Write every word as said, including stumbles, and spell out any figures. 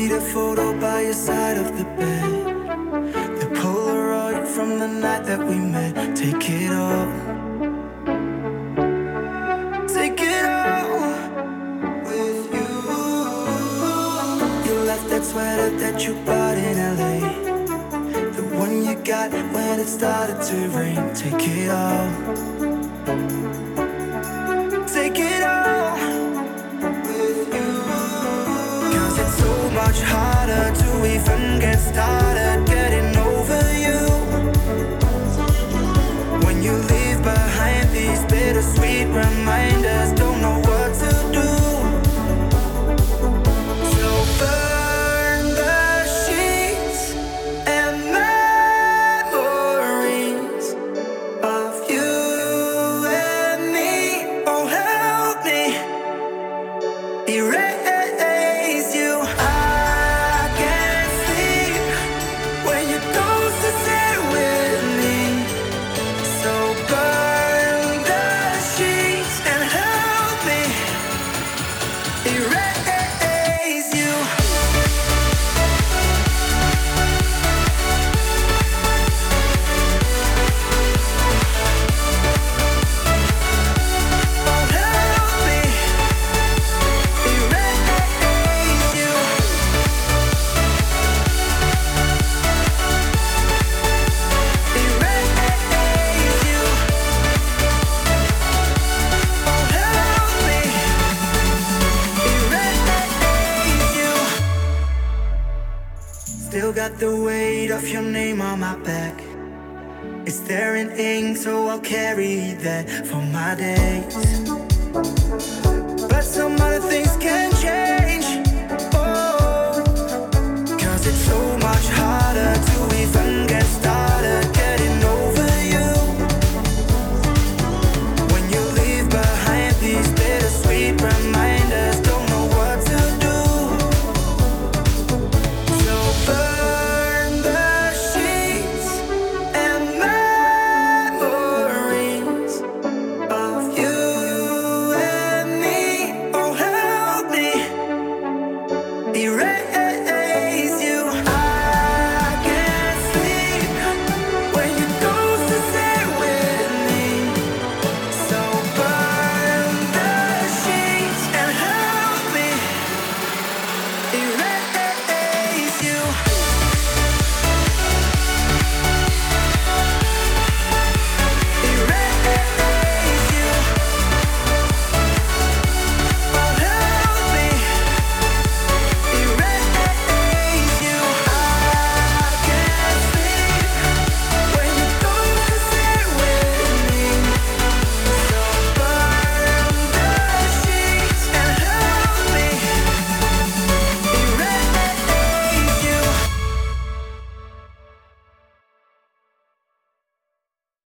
need a photo by your side of the bed. The Polaroid from the night that we met. Take it all. Take it all with you. You left that sweater that you bought in L A, the one you got when it started to rain. Take it all. Take it all with you. Cause it's so much harder to even get started getting over you. When you leave behind these bittersweet reminders, don't know what to do. So burn the sheets and memories of you and me. Oh, help me erase you. I can't sleep when you don't sit with me. So burn the sheets and help me erase you. Oh, help me erase you. Erase you. Oh, help me erase you. Still got the weight of your name on my back. It's there in ink, so I'll carry that for my days. But some other things can change.